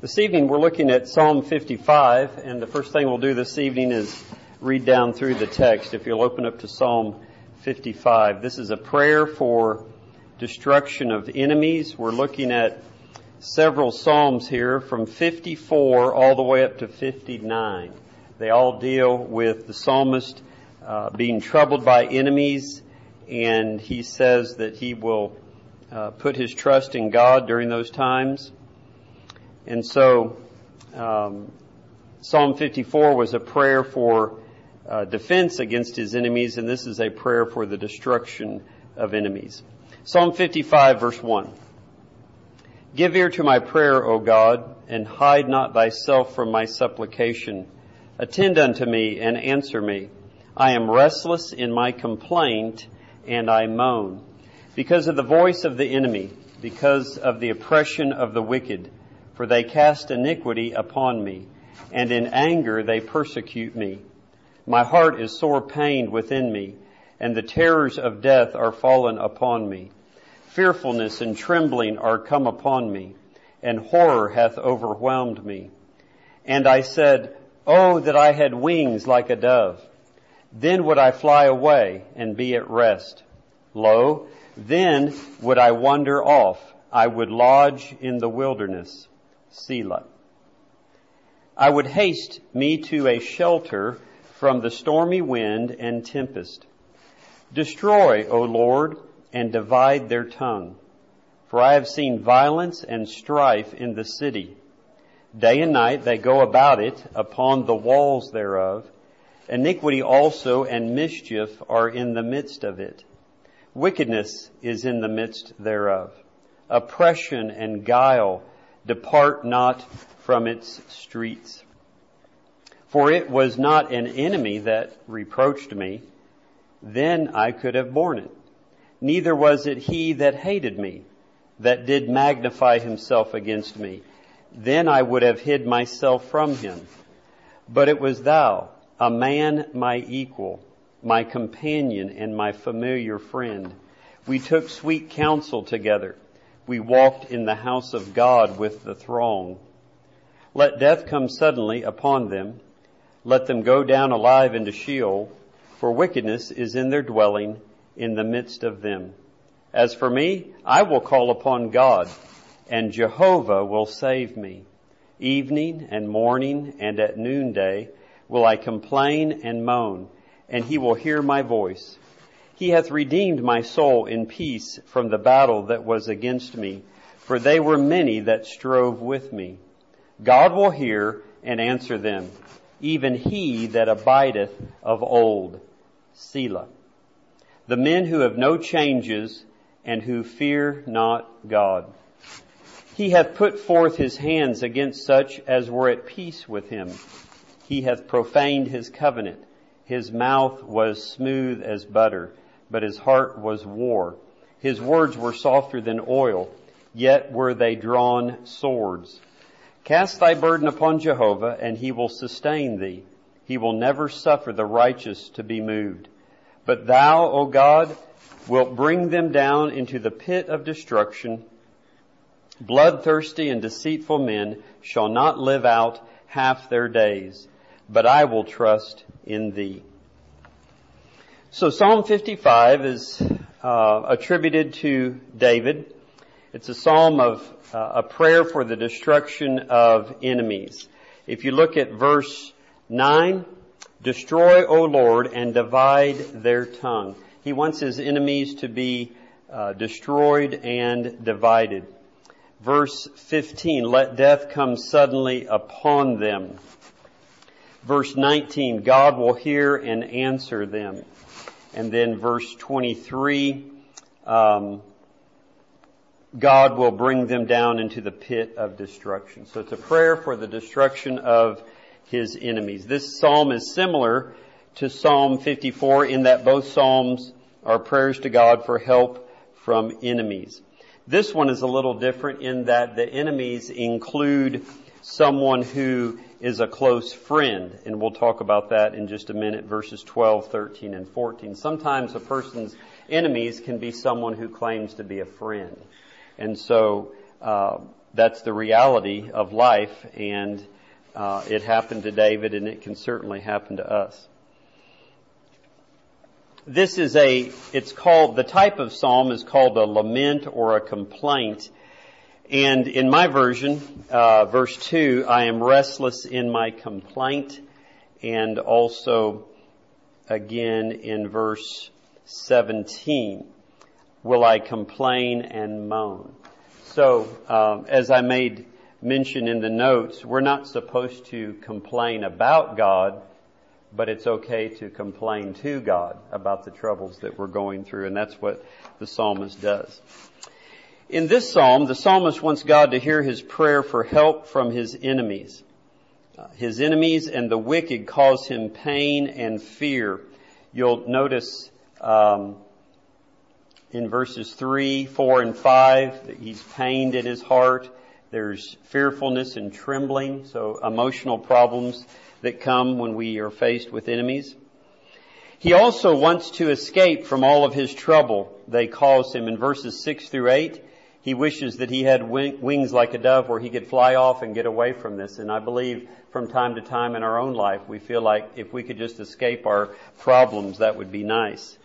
This evening we're looking at Psalm 55, and the first thing we'll do this evening is read down through the text. If you'll open up to Psalm 55. This is a prayer for destruction of enemies. We're looking at several Psalms here from 54 all the way up to 59. They all deal with the psalmist being troubled by enemies, and he says that he will put his trust in God during those times. And so, Psalm 54 was a prayer for defense against his enemies, and this is a prayer for the destruction of enemies. Psalm 55, verse 1. Give ear to my prayer, O God, and hide not thyself from my supplication. Attend unto me and answer me. I am restless in my complaint, and I moan. Because of the voice of the enemy, because of the oppression of the wicked, for they cast iniquity upon me, and in anger they persecute me. My heart is sore pained within me, and the terrors of death are fallen upon me. Fearfulness and trembling are come upon me, and horror hath overwhelmed me. And I said, Oh, that I had wings like a dove! Then would I fly away and be at rest. Lo, then would I wander off. I would lodge in the wilderness. Selah. I would haste me to a shelter from the stormy wind and tempest. Destroy, O Lord, and divide their tongue. For I have seen violence and strife in the city. Day and night they go about it upon the walls thereof. Iniquity also and mischief are in the midst of it. Wickedness is in the midst thereof. Oppression and guile depart not from its streets. For it was not an enemy that reproached me, then I could have borne it. Neither was it he that hated me, that did magnify himself against me. Then I would have hid myself from him. But it was thou, a man my equal, my companion and my familiar friend. We took sweet counsel together. We walked in the house of God with the throng. Let death come suddenly upon them. Let them go down alive into Sheol, for wickedness is in their dwelling in the midst of them. As for me, I will call upon God, and Jehovah will save me. Evening and morning and at noonday will I complain and moan, and he will hear my voice. He hath redeemed my soul in peace from the battle that was against me, for they were many that strove with me. God will hear and answer them, even he that abideth of old. Selah. The men who have no changes and who fear not God. He hath put forth his hands against such as were at peace with him. He hath profaned his covenant. His mouth was smooth as butter, but his heart was war. His words were softer than oil, yet were they drawn swords. Cast thy burden upon Jehovah, and he will sustain thee. He will never suffer the righteous to be moved. But thou, O God, wilt bring them down into the pit of destruction. Bloodthirsty and deceitful men shall not live out half their days, but I will trust in thee. So Psalm 55 is attributed to David. It's a psalm of a prayer for the destruction of enemies. If you look at verse 9, destroy, O Lord, and divide their tongue. He wants his enemies to be destroyed and divided. Verse 15, let death come suddenly upon them. Verse 19, God will hear and answer them. And then verse 23, God will bring them down into the pit of destruction. So it's a prayer for the destruction of his enemies. This psalm is similar to Psalm 54 in that both psalms are prayers to God for help from enemies. This one is a little different in that the enemies include someone who is a close friend, and we'll talk about that in just a minute, verses 12, 13, and 14. Sometimes a person's enemies can be someone who claims to be a friend. And so that's the reality of life, and it happened to David, and it can certainly happen to us. The type of psalm is called a lament or a complaint. And in my version, verse 2, I am restless in my complaint. And also, again, in verse 17, will I complain and moan? So, as I made mention in the notes, we're not supposed to complain about God, but it's okay to complain to God about the troubles that we're going through, and that's what the psalmist does. In this psalm, the psalmist wants God to hear his prayer for help from his enemies. His enemies and the wicked cause him pain and fear. You'll notice in verses 3, 4, and 5 that he's pained in his heart. There's fearfulness and trembling, so emotional problems that come when we are faced with enemies. He also wants to escape from all of his trouble they cause him. In verses 6 through 8, he wishes that he had wings like a dove where he could fly off and get away from this. And I believe from time to time in our own life, we feel like if we could just escape our problems, that would be nice.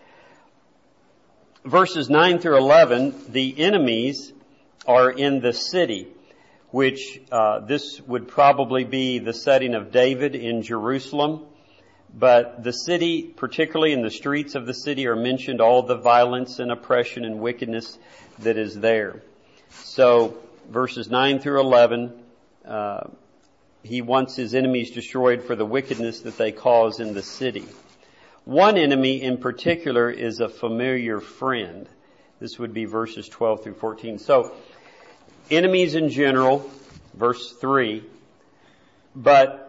Verses 9 through 11, the enemies are in the city, which this would probably be the setting of David in Jerusalem. But the city, particularly in the streets of the city, are mentioned, all the violence and oppression and wickedness that is there. So verses 9 through 11, he wants his enemies destroyed for the wickedness that they cause in the city. One enemy in particular is a familiar friend. This would be verses 12 through 14. So enemies in general, verse 3, but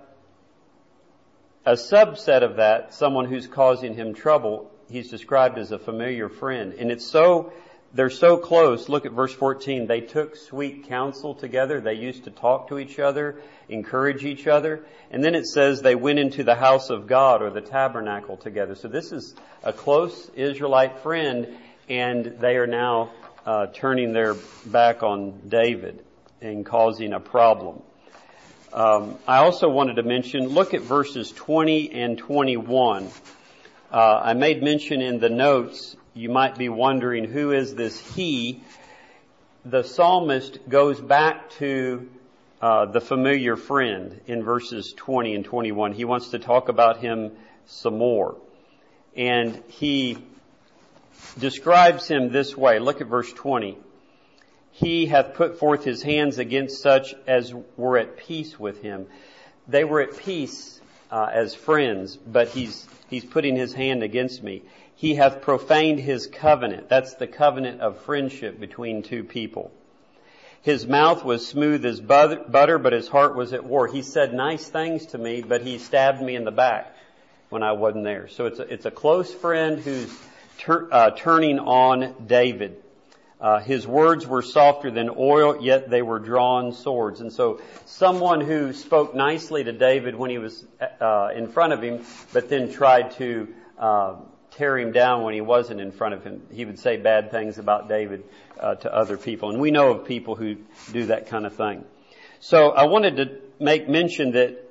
a subset of that, someone who's causing him trouble, he's described as a familiar friend. And they're so close. Look at verse 14. They took sweet counsel together. They used to talk to each other, encourage each other. And then it says they went into the house of God or the tabernacle together. So this is a close Israelite friend, and they are now turning their back on David and causing a problem. I also wanted to mention, look at verses 20 and 21. I made mention in the notes, you might be wondering, who is this he? The psalmist goes back to the familiar friend in verses 20 and 21. He wants to talk about him some more. And he describes him this way. Look at verse 20. He hath put forth his hands against such as were at peace with him. They were at peace as friends, but he's putting his hand against me. He hath profaned his covenant. That's the covenant of friendship between two people. His mouth was smooth as butter, but his heart was at war. He said nice things to me, but he stabbed me in the back when I wasn't there. So it's a close friend who's turning on David. His words were softer than oil, yet they were drawn swords. And so someone who spoke nicely to David when he was in front of him, but then tried to tear him down when he wasn't in front of him. He would say bad things about David to other people. And we know of people who do that kind of thing. So I wanted to make mention that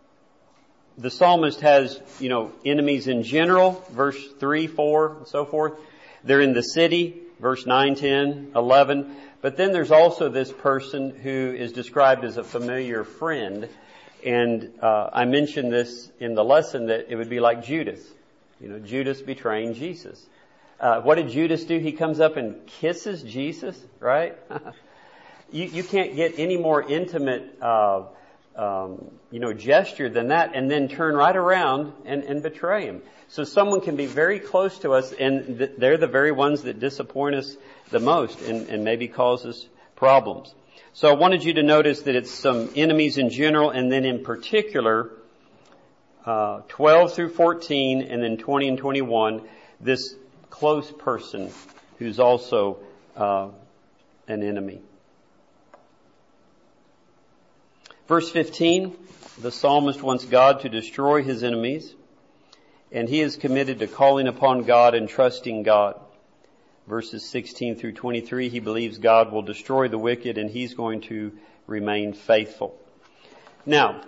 the psalmist has, enemies in general, verse 3, 4, and so forth. They're in the city, verse 9, 10, 11. But then there's also this person who is described as a familiar friend. And I mentioned this in the lesson that it would be like Judas. Judas betraying Jesus. What did Judas do? He comes up and kisses Jesus, right? You can't get any more intimate, gesture than that, and then turn right around and betray him. So someone can be very close to us, and they're the very ones that disappoint us the most and maybe cause us problems. So I wanted you to notice that it's some enemies in general, and then in particular, 12 through 14, and then 20 and 21, this close person who's also an enemy. Verse 15, the psalmist wants God to destroy his enemies, and he is committed to calling upon God and trusting God. verses 16 through 23. He believes God will destroy the wicked and he's going to remain faithful. Now,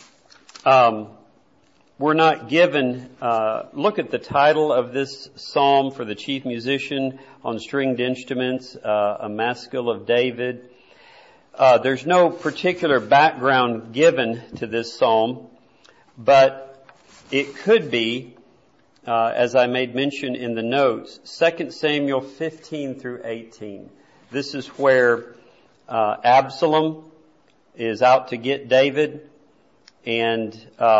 we're not given, look at the title of this psalm for the chief musician on stringed instruments, a maskil of David. There's no particular background given to this psalm, but it could be, as I made mention in the notes, 2 Samuel 15 through 18. This is where Absalom is out to get David, and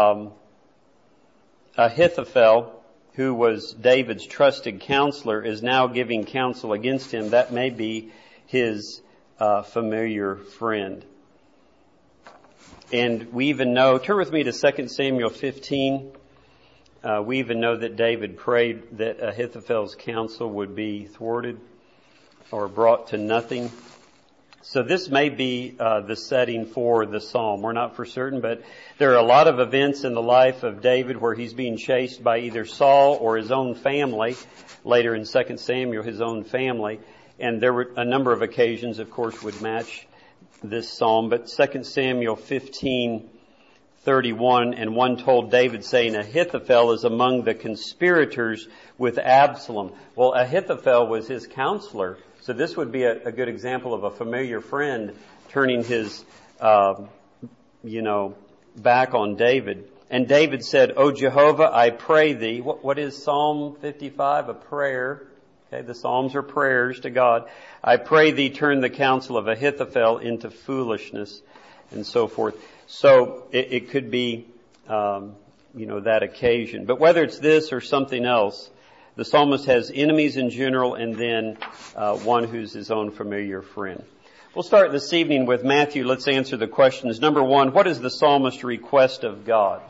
Ahithophel, who was David's trusted counselor, is now giving counsel against him. That may be his familiar friend. And we even know, turn with me to 2 Samuel 15. We even know that David prayed that Ahithophel's counsel would be thwarted or brought to nothing. So this may be the setting for the psalm. We're not for certain, but there are a lot of events in the life of David where he's being chased by either Saul or his own family. Later in 2 Samuel, his own family. And there were a number of occasions, of course, would match this psalm. But 2 Samuel 15:31, and one told David, saying, Ahithophel is among the conspirators with Absalom. Well, Ahithophel was his counselor. So this would be a good example of a familiar friend turning his, back on David. And David said, O Jehovah, I pray thee. What is Psalm 55? A prayer. Okay, the Psalms are prayers to God. I pray thee, turn the counsel of Ahithophel into foolishness, and so forth. So it could be, that occasion. But whether it's this or something else, the psalmist has enemies in general and then one who's his own familiar friend. We'll start this evening with Matthew. Let's answer the questions. Number one, what is the psalmist's request of God?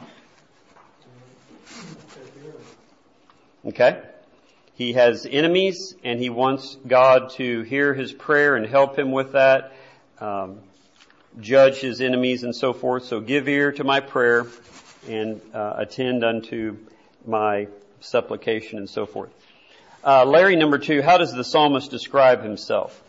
Okay. He has enemies and he wants God to hear his prayer and help him with that, judge his enemies and so forth. So give ear to my prayer and attend unto my supplication and so forth. Larry, number two, how does the psalmist describe himself?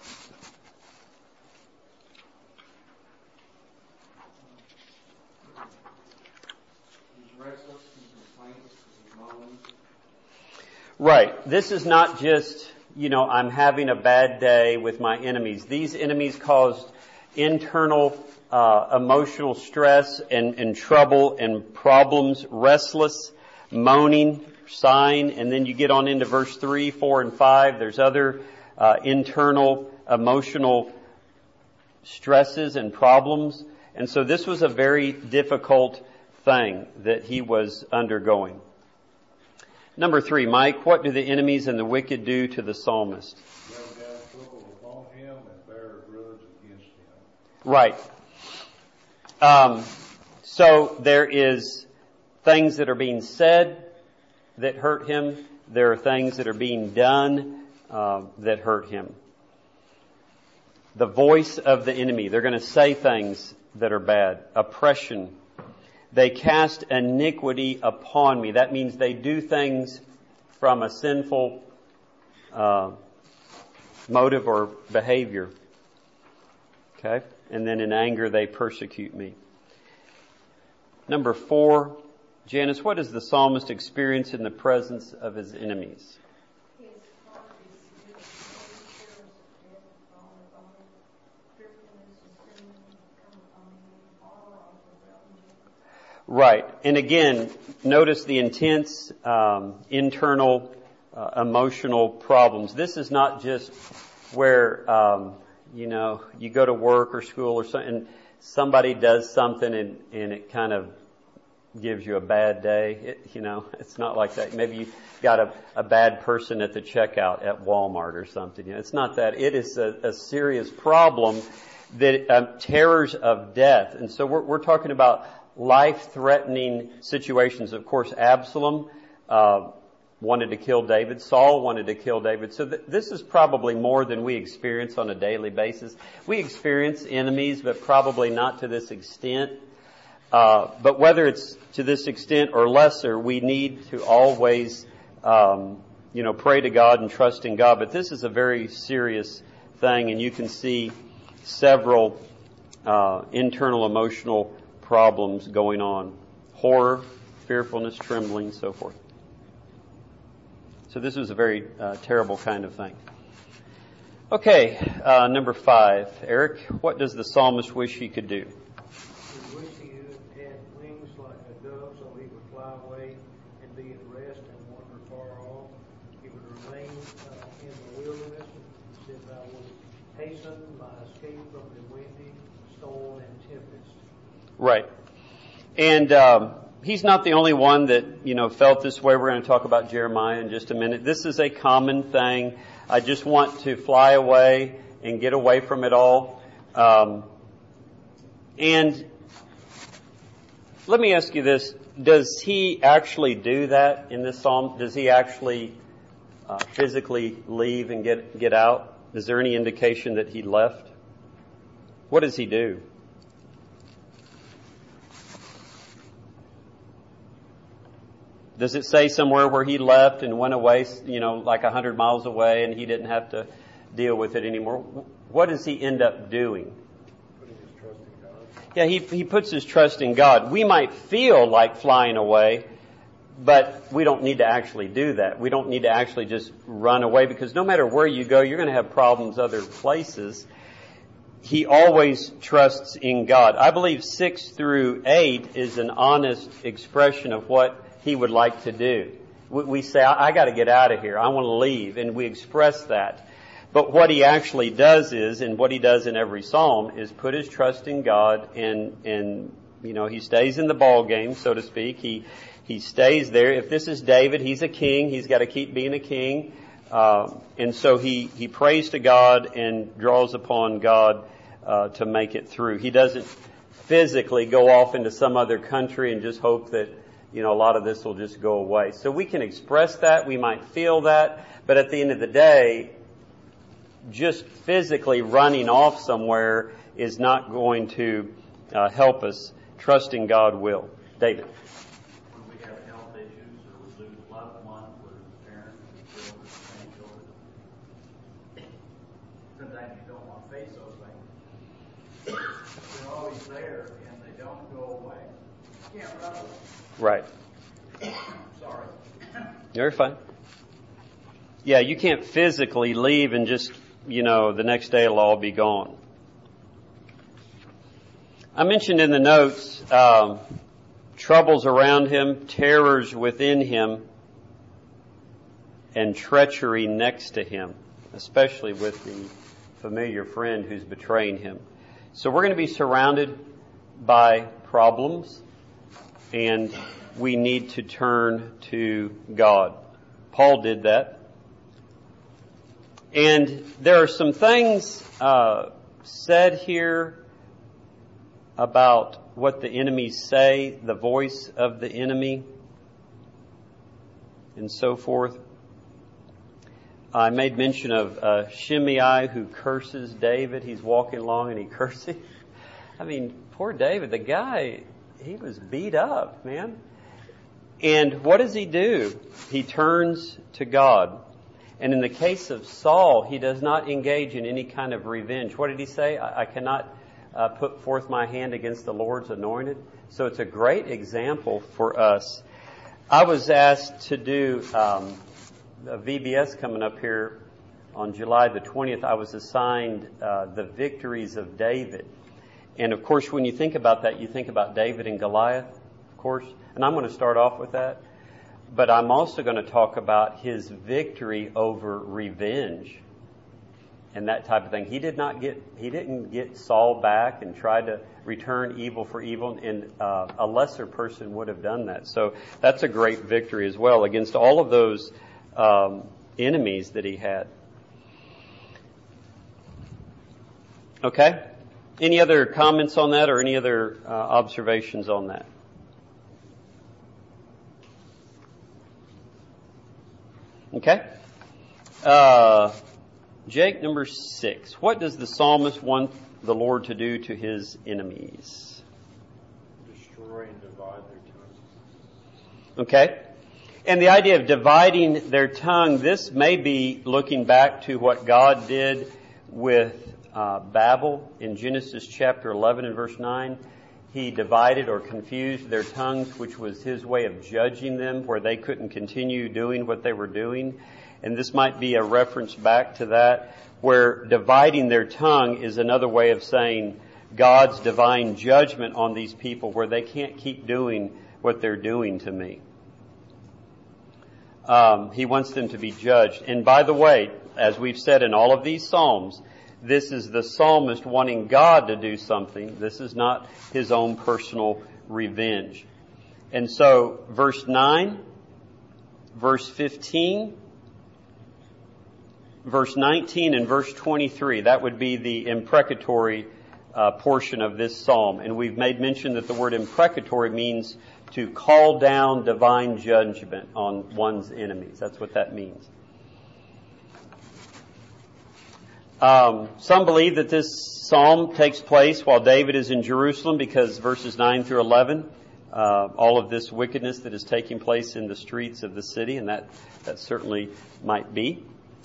Right. This is not just, I'm having a bad day with my enemies. These enemies caused internal emotional stress and trouble and problems, restless, moaning, sighing, and then you get on into verse 3, 4, and 5. There's other internal emotional stresses and problems. And so this was a very difficult thing that he was undergoing. Number 3, Mike, what do the enemies and the wicked do to the psalmist? They have trouble upon him and bear a grudge against him. Right. So there is things that are being said that hurt him. There are things that are being done that hurt him. The voice of the enemy. They're going to say things that are bad. Oppression. They cast iniquity upon me. That means they do things from a sinful motive or behavior. Okay? And then in anger they persecute me. Number 4, Janice, what does the psalmist experience in the presence of his enemies? Right. And again, notice the intense internal emotional problems. This is not just where, you go to work or school or something, and somebody does something and it kind of gives you a bad day. It's not like that. Maybe you got a bad person at the checkout at Walmart or something. It's not that. It is a serious problem that terrors of death. And so we're talking about life-threatening situations. Of course, Absalom wanted to kill David. Saul wanted to kill David. So this is probably more than we experience on a daily basis. We experience enemies, but probably not to this extent. But whether it's to this extent or lesser, we need to always pray to God and trust in God. But this is a very serious thing, and you can see several internal emotional problems going on. Horror, fearfulness, trembling, so forth. So this was a very terrible kind of thing. Okay, number 5. Eric, what does the psalmist wish he could do? He wished he had wings like a dove so he would fly away and be at rest and wander far off. He would remain in the wilderness. He said, I would hasten my escape from the windy storm and tempest. Right. And he's not the only one that, felt this way. We're going to talk about Jeremiah in just a minute. This is a common thing. I just want to fly away and get away from it all. And let me ask you this. Does he actually do that in this psalm? Does he actually physically leave and get out? Is there any indication that he left? What does he do? Does it say somewhere where he left and went away, like 100 miles away, and he didn't have to deal with it anymore? What does he end up doing? Putting his trust in God. Yeah, he puts his trust in God. We might feel like flying away, but we don't need to actually do that. We don't need to actually just run away, because no matter where you go, you're going to have problems other places. He always trusts in God. I believe 6 through 8 is an honest expression of what he would like to do. We say, I got to get out of here. I want to leave. And we express that. But what he actually does is, and what he does in every psalm, is put his trust in God, and he stays in the ball game, so to speak. He stays there. If this is David, he's a king. He's got to keep being a king. And so he prays to God and draws upon God to make it through. He doesn't physically go off into some other country and just hope that a lot of this will just go away. So we can express that. We might feel that. But at the end of the day, just physically running off somewhere is not going to help us. Trusting God will. David. When we have health issues or we lose loved ones or parents, children, grandchildren, sometimes you don't want to face those things. They're always there and they don't go away. You can't run away. Right. Sorry. You're fine. Yeah, you can't physically leave and just, the next day it'll all be gone. I mentioned in the notes, troubles around him, terrors within him, and treachery next to him, especially with the familiar friend who's betraying him. So we're going to be surrounded by problems, and we need to turn to God. Paul did that. And there are some things said here about what the enemies say, the voice of the enemy, and so forth. I made mention of Shimei who curses David. He's walking along and he curses. I mean, poor David, the guy, he was beat up, man. And what does he do? He turns to God. And in the case of Saul, he does not engage in any kind of revenge. What did he say? I cannot put forth my hand against the Lord's anointed. So it's a great example for us. I was asked to do a VBS coming up here on July the 20th. I was assigned the victories of David. And of course, when you think about that, you think about David and Goliath, of course. And I'm going to start off with that. But I'm also going to talk about his victory over revenge and that type of thing. He didn't get Saul back and try to return evil for evil, and a lesser person would have done that. So that's a great victory as well against all of those enemies that he had. Okay? Any other comments on that or any other observations on that? Okay. Jake, number 6. What does the psalmist want the Lord to do to his enemies? Destroy and divide their tongues. Okay. And the idea of dividing their tongue, this may be looking back to what God did with Babel in Genesis chapter 11 and verse 9. He divided or confused their tongues, which was his way of judging them, where they couldn't continue doing what they were doing. And this might be a reference back to that, where dividing their tongue is another way of saying God's divine judgment on these people, where they can't keep doing what they're doing to me. He wants them to be judged. And by the way, as we've said in all of these Psalms, this is the psalmist wanting God to do something. This is not his own personal revenge. And so, verse 9, verse 15, verse 19, and verse 23, that would be the imprecatory portion of this psalm. And we've made mention that the word imprecatory means to call down divine judgment on one's enemies. That's what that means. Some believe that this psalm takes place while David is in Jerusalem because verses 9 through 11, all of this wickedness that is taking place in the streets of the city, and that certainly might be.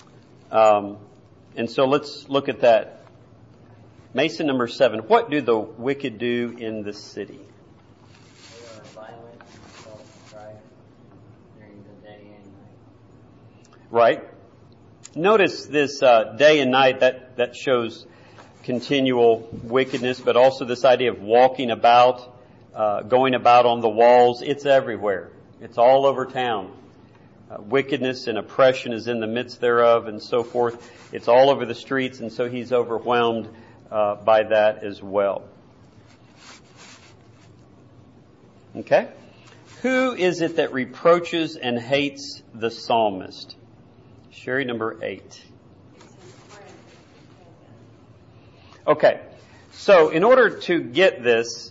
And so let's look at that. Mason number 7. What do the wicked do in the city? They are violent, self-strife during the day and night. Right. Notice this day and night, that shows continual wickedness, but also this idea of walking about, going about on the walls. It's everywhere. It's all over town. Wickedness and oppression is in the midst thereof and so forth. It's all over the streets, and so he's overwhelmed by that as well. Okay? Who is it that reproaches and hates the psalmist? Sherry, number 8. Okay, so in order to get this,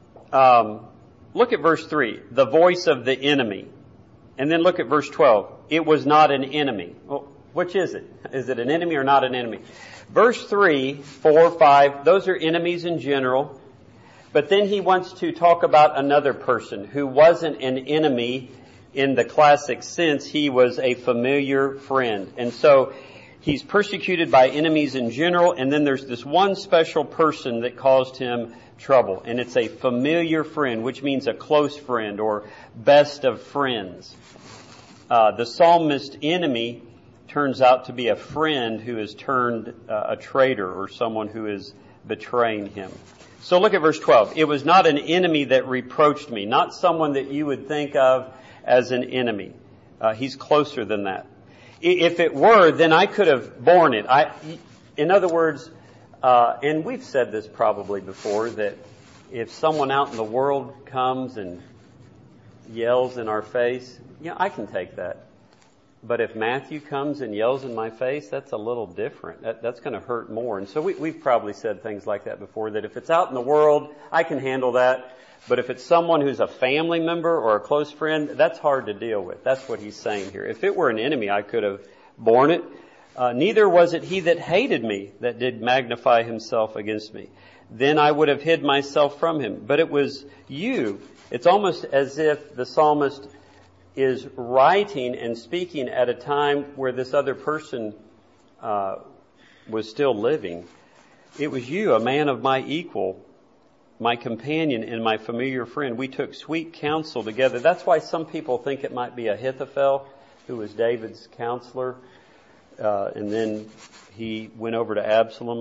look at verse 3, the voice of the enemy. And then look at verse 12, it was not an enemy. Well, which is it? Is it an enemy or not an enemy? Verse 3, 4, 5, those are enemies in general. But then he wants to talk about another person who wasn't an enemy in the classic sense. He was a familiar friend. And so he's persecuted by enemies in general, and then there's this one special person that caused him trouble. And it's a familiar friend, which means a close friend or best of friends. The psalmist's enemy turns out to be a friend who has turned a traitor or someone who is betraying him. So look at verse 12. It was not an enemy that reproached me, not someone that you would think of as an enemy. He's closer than that. If it were, then I could have borne it. In other words, and we've said this probably before, that if someone out in the world comes and yells in our face, I can take that. But if Matthew comes and yells in my face, that's a little different. That's going to hurt more. And so we've probably said things like that before, that if it's out in the world, I can handle that. But if it's someone who's a family member or a close friend, that's hard to deal with. That's what he's saying here. If it were an enemy, I could have borne it. Neither was it he that hated me that did magnify himself against me. Then I would have hid myself from him. But it was you. It's almost as if the psalmist is writing and speaking at a time where this other person was still living. It was you, a man of my equal, my companion and my familiar friend. We took sweet counsel together. That's why some people think it might be Ahithophel, who was David's counselor. And then he went over to Absalom.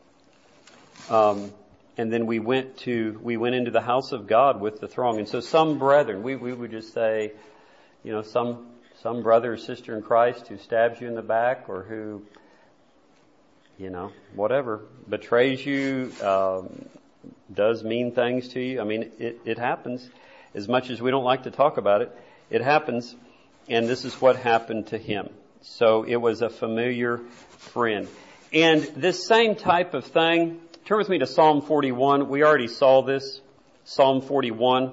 And then we went into the house of God with the throng. And so some brethren, we would just say, some brother or sister in Christ who stabs you in the back or who, whatever, betrays you, does mean things to you. I mean, it happens. As much as we don't like to talk about it, it happens. And this is what happened to him. So it was a familiar friend. And this same type of thing, turn with me to Psalm 41. We already saw this. Psalm 41.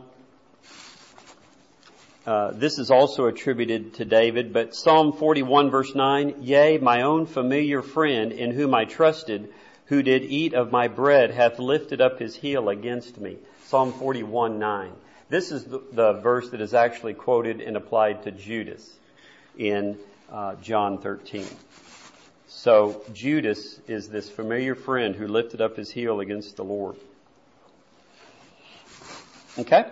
This is also attributed to David, but Psalm 41 verse 9, yea, my own familiar friend in whom I trusted, who did eat of my bread hath lifted up his heel against me. Psalm 41:9. This is the verse that is actually quoted and applied to Judas in John 13. So Judas is this familiar friend who lifted up his heel against the Lord. Okay?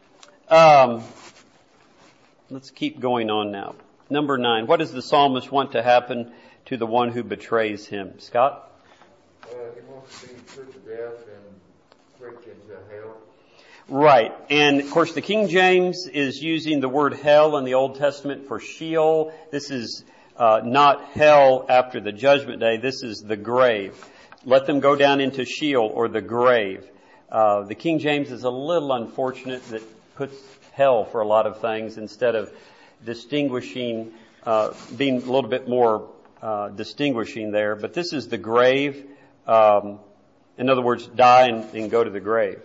Let's keep going on now. Number 9. What does the psalmist want to happen to the one who betrays him? Scott? He wants to be put to death and quick into hell. Right. And of course the King James is using the word hell in the Old Testament for Sheol. This is not hell after the judgment day. This is the grave. Let them go down into Sheol, or the grave. The King James is a little unfortunate that puts hell for a lot of things instead of distinguishing, being a little bit more distinguishing there. But this is the grave. In other words, die and go to the grave.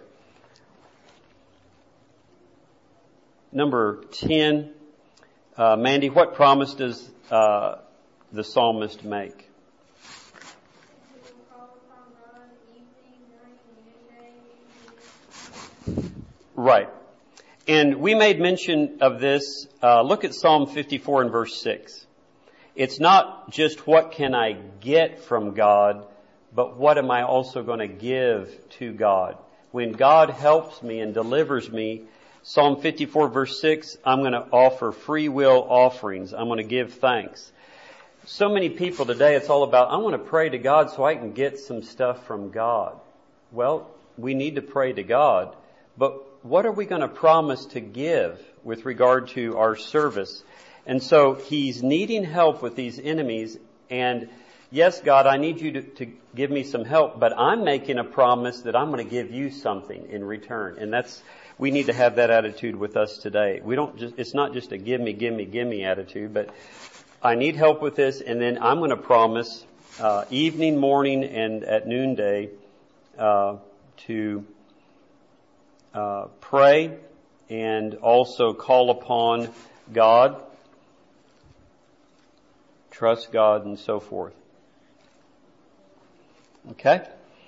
Number 10, Mandy, what promise does the psalmist make? Right. And we made mention of this. Look at Psalm 54 and verse 6. It's not just what can I get from God, but what am I also going to give to God? When God helps me and delivers me, Psalm 54 verse 6, I'm going to offer free will offerings. I'm going to give thanks. So many people today, it's all about, I want to pray to God so I can get some stuff from God. Well, we need to pray to God, but what are we going to promise to give with regard to our service? And so he's needing help with these enemies, and yes, God, I need you to give me some help, but I'm making a promise that I'm going to give you something in return. And we need to have that attitude with us today. It's not just a give me attitude, but I need help with this, and then I'm going to promise, evening, morning, and at noonday, to pray and also call upon God, trust God, and so forth. Okay?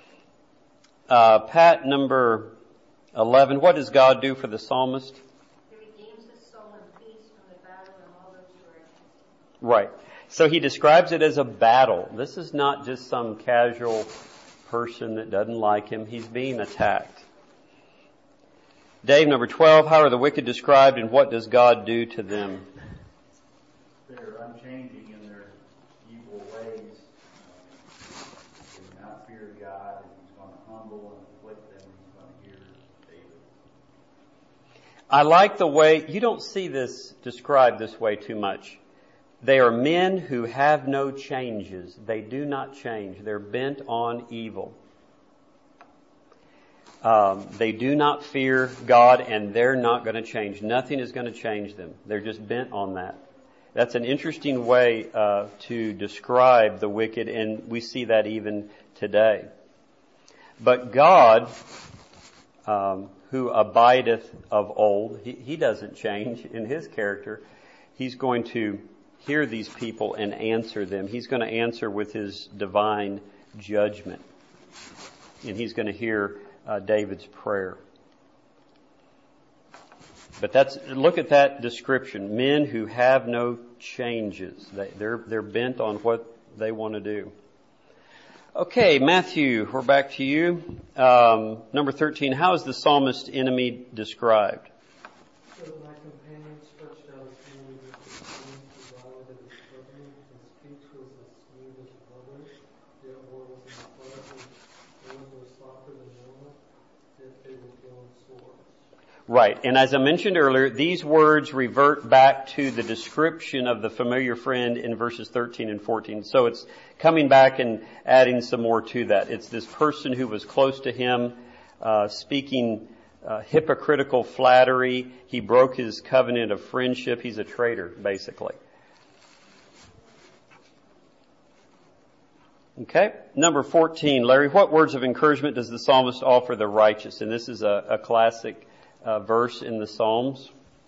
Pat, number 11. What does God do for the psalmist? He redeems his soul in peace from the battle and all those who are against him. Right. So he describes it as a battle. This is not just some casual person that doesn't like him. He's being attacked. Dave, number 12. How are the wicked described, and what does God do to them? They're unchanging in their evil ways. They do not fear God, and he's going to humble and afflict them. He's going to hear David. I like the way, you don't see this described this way too much. They are men who have no changes. They do not change. They're bent on evil. They do not fear God, and they're not going to change. Nothing is going to change them. They're just bent on that. That's an interesting way to describe the wicked, and we see that even today. But God, who abideth of old, he doesn't change in his character. He's going to hear these people and answer them. He's going to answer with his divine judgment. And he's going to hear David's prayer. But look at that description. Men who have no changes. They're bent on what they want to do. Okay, Matthew, we're back to you. Number 13, how is the psalmist's enemy described? So my companion stretched out his hand against the stream to devour that is struggling. His speech was as smooth as butter, yet war was in the flesh, and ones were softer than normal, yet they were drawn swords. Right, and as I mentioned earlier, these words revert back to the description of the familiar friend in verses 13 and 14. So it's coming back and adding some more to that. It's this person who was close to him, speaking hypocritical flattery. He broke his covenant of friendship. He's a traitor, basically. Okay, number 14. Larry, what words of encouragement does the psalmist offer the righteous? And this is a classic verse in the Psalms.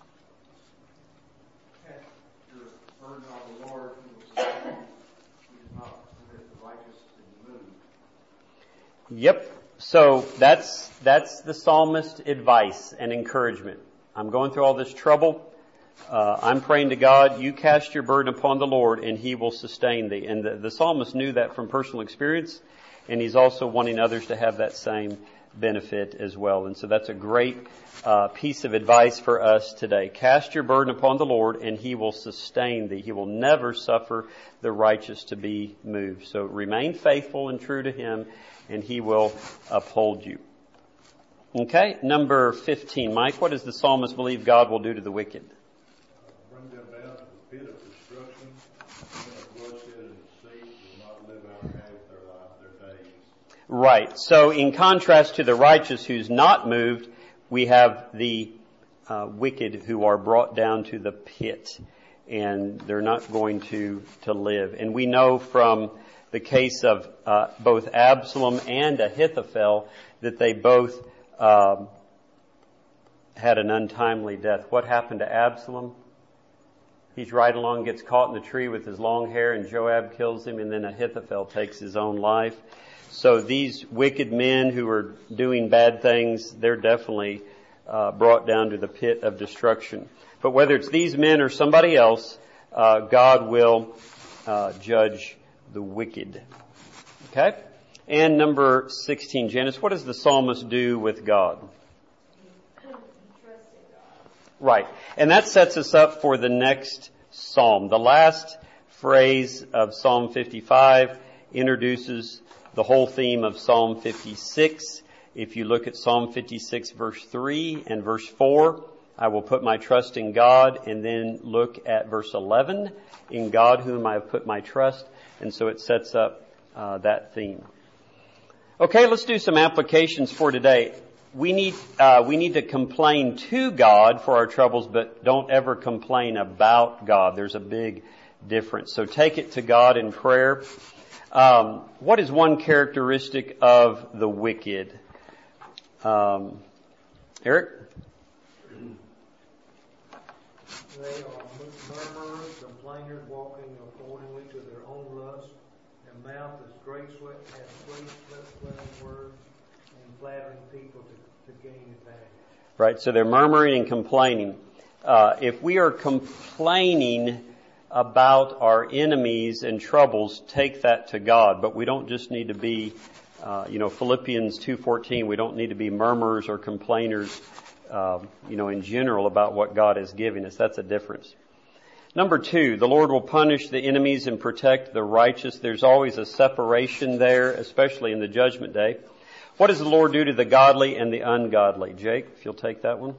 Cast your burden on the Lord, who will sustain you. He does not permit the righteous to be moved. Yep. So that's the psalmist's advice and encouragement. I'm going through all this trouble. I'm praying to God. You cast your burden upon the Lord, and He will sustain thee. And the psalmist knew that from personal experience, and he's also wanting others to have that same benefit as well. And so that's a great piece of advice for us today. Cast your burden upon the Lord, and He will sustain thee. He will never suffer the righteous to be moved. So remain faithful and true to Him, and He will uphold you. Okay, number 15. Mike, what does the psalmist believe God will do to the wicked? Bring them down to the pit of destruction, bloodshed and deceit will not live out half their days. Right. So in contrast to the righteous who's not moved, we have the wicked who are brought down to the pit, and they're not going to live. And we know from the case of both Absalom and Ahithophel that they both had an untimely death. What happened to Absalom? He's riding along, gets caught in the tree with his long hair, and Joab kills him, and then Ahithophel takes his own life. So these wicked men who are doing bad things, they're definitely brought down to the pit of destruction. But whether it's these men or somebody else, God will judge the wicked. Okay? And number 16, Janice, what does the psalmist do with God? Right. And that sets us up for the next psalm. The last phrase of Psalm 55 introduces the whole theme of Psalm 56. If you look at Psalm 56 verse 3 and verse 4, I will put my trust in God, and then look at verse 11, in God whom I have put my trust. And so it sets up that theme. Okay, let's do some applications for today. We need to complain to God for our troubles, but don't ever complain about God. There's a big difference. So take it to God in prayer. What is one characteristic of the wicked? Eric? They are murmurers, complainers, walking accordingly to their own lust. Their mouth is great sweat, has sweet, sweating words, and flattering people to gain advantage. Right, so they're murmuring and complaining. If we are complaining about our enemies and troubles, take that to God. But we don't just need to be, Philippians 2:14, we don't need to be murmurers or complainers, in general about what God is giving us. That's a difference. Number 2, the Lord will punish the enemies and protect the righteous. There's always a separation there, especially in the judgment day. What does the Lord do to the godly and the ungodly? Jake, if you'll take that one.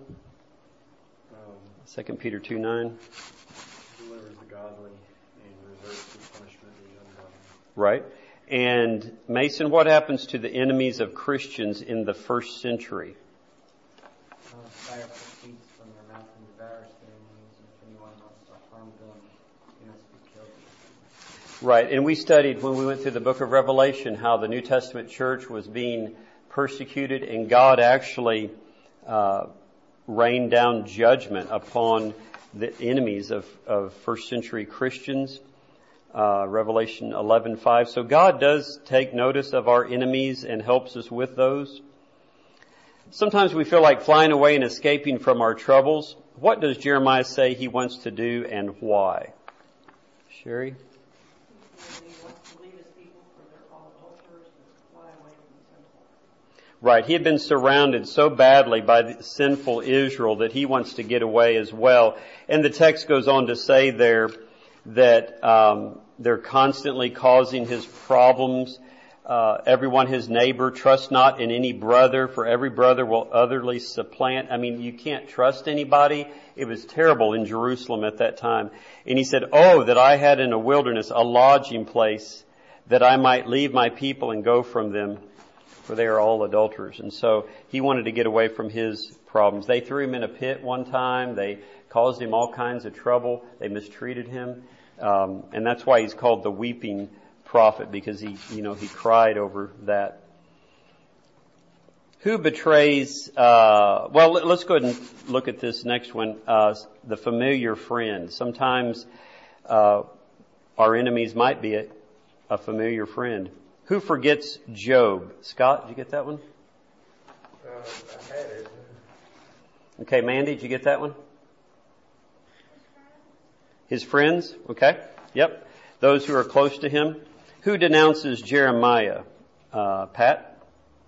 2 Peter 2:9. Delivers the godly and reserves the punishment of the ungodly. Right. And Mason, what happens to the enemies of Christians in the first century? Fire proceeds from their mouth and devours their enemies, and if anyone wants to harm them, he must be killed. Right, and we studied when we went through the book of Revelation how the New Testament church was being persecuted, and God actually rained down judgment upon the enemies of first century Christians. Revelation 11:5. So God does take notice of our enemies and helps us with those. Sometimes we feel like flying away and escaping from our troubles. What does Jeremiah say he wants to do and why? Sherry? He wants to lead his people from their fallen altars and fly away from the temple. Right. He had been surrounded so badly by the sinful Israel that he wants to get away as well. And the text goes on to say there that they're constantly causing his problems. Everyone his neighbor, trust not in any brother, for every brother will utterly supplant. I mean, you can't trust anybody. It was terrible in Jerusalem at that time. And he said, oh, that I had in a wilderness a lodging place, that I might leave my people and go from them, for they are all adulterers. And so he wanted to get away from his problems. They threw him in a pit one time. They caused him all kinds of trouble. They mistreated him. And that's why he's called the weeping prophet, because he cried over that. Who betrays, let's go ahead and look at this next one, the familiar friend. Sometimes our enemies might be a familiar friend. Who forgets Job? Scott, did you get that one? I had it. Okay, Mandy, did you get that one? His friends? Okay. Yep. Those who are close to him. Who denounces Jeremiah? Pat?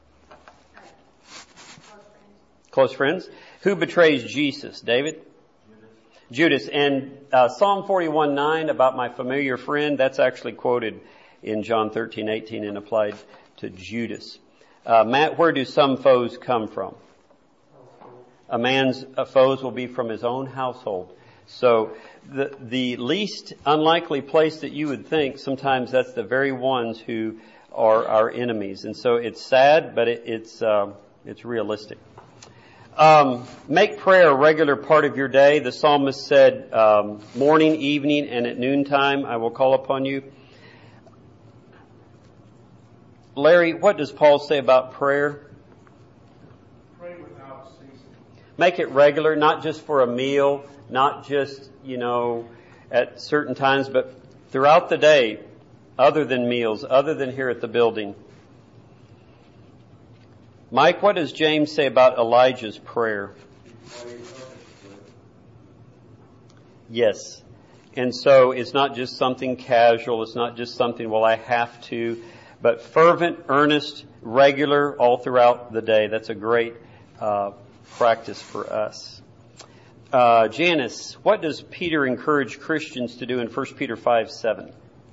Close friends. Who betrays Jesus? David? Judas. And Psalm 41:9 about my familiar friend, that's actually quoted in John 13:18 and applied to Judas. Matt, where do some foes come from? A man's foes will be from his own household. So the least unlikely place that you would think, sometimes that's the very ones who are our enemies. And so it's sad, but it's realistic. Make prayer a regular part of your day. The psalmist said, morning, evening, and at noontime I will call upon you. Larry, what does Paul say about prayer? Pray without ceasing. Make it regular, not just for a meal, not just, at certain times, but throughout the day, other than meals, other than here at the building. Mike, what does James say about Elijah's prayer? Yes. And so it's not just something casual. It's not just something, well, I have to, but fervent, earnest, regular, all throughout the day. That's a great practice for us. Janice, what does Peter encourage Christians to do in 1 Peter 5:7?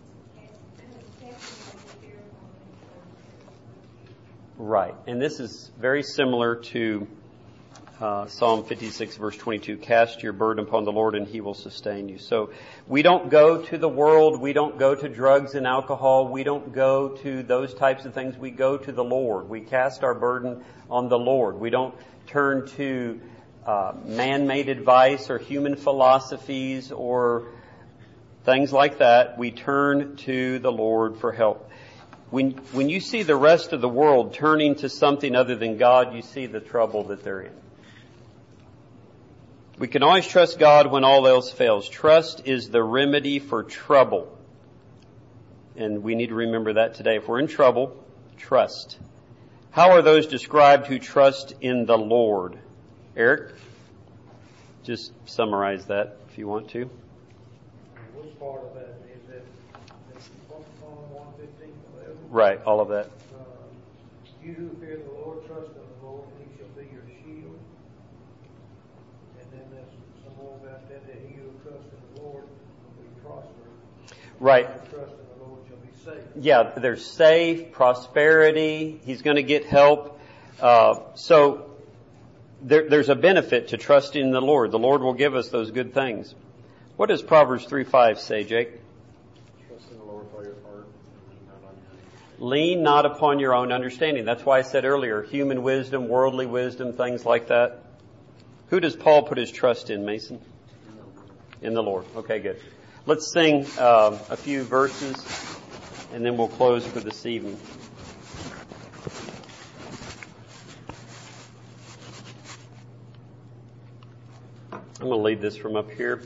Right. And this is very similar to Psalm 56 verse 22. Cast your burden upon the Lord and He will sustain you. So we don't go to the world. We don't go to drugs and alcohol. We don't go to those types of things. We go to the Lord. We cast our burden on the Lord. We don't turn to man-made advice or human philosophies or things like that. We turn to the Lord for help. When you see the rest of the world turning to something other than God, you see the trouble that they're in. We can always trust God when all else fails. Trust is the remedy for trouble. And we need to remember that today. If we're in trouble, trust. How are those described who trust in the Lord? Eric, just summarize that if you want to. Which part of that is that Psalm 115:11? Right, all of that. You who fear the Lord, trust in the Lord, and He shall be your shield. And then there's some more about that he who trusts in the Lord will be prosperous. Right. Who trust in the Lord shall be safe. Yeah, there's safe, prosperity. He's going to get help. So there's a benefit to trusting in the Lord. The Lord will give us those good things. What does Proverbs 3:5 say, Jake? Trust in the Lord with all your heart. Lean not upon your own understanding. That's why I said earlier, human wisdom, worldly wisdom, things like that. Who does Paul put his trust in, Mason? In the Lord. Okay, good. Let's sing a few verses, and then we'll close for this evening. I'm going to lead this from up here.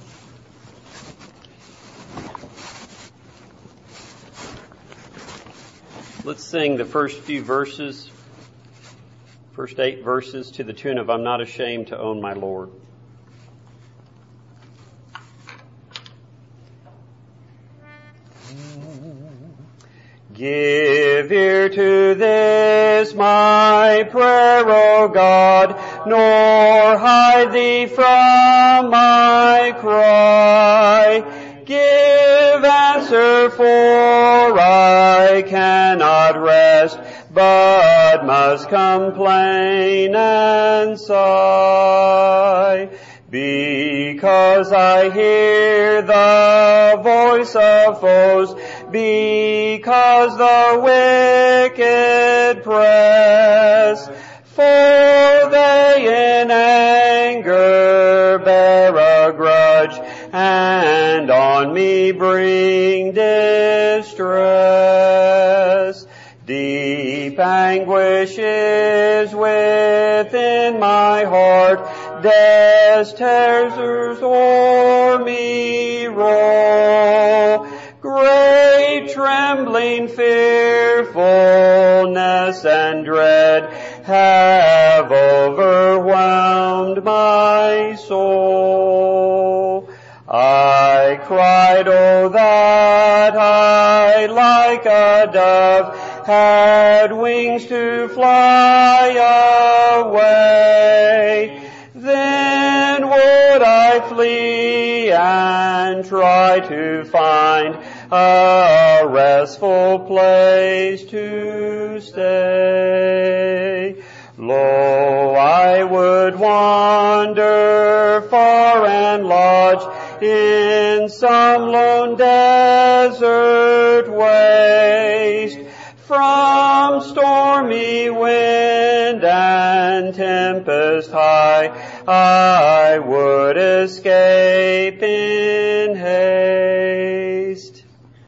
Let's sing the first few verses, first 8 verses to the tune of I'm Not Ashamed to Own My Lord. Give ear to this my prayer, O God, nor hide thee from my cry. Give answer, for I cannot rest, but must complain and sigh. Because I hear the voice of foes, because the wicked press, for they in anger bear a grudge, and on me bring distress. Deep anguish is within my heart, death's terrors o'er me roll. Great trembling, fearfulness, and dread have overwhelmed my soul. I cried, oh, that I, like a dove, had wings to fly away. Then would I flee and try to find a restful place to stay. Lo, I would wander far and lodge in some lone desert waste. From stormy wind and tempest high, I would escape in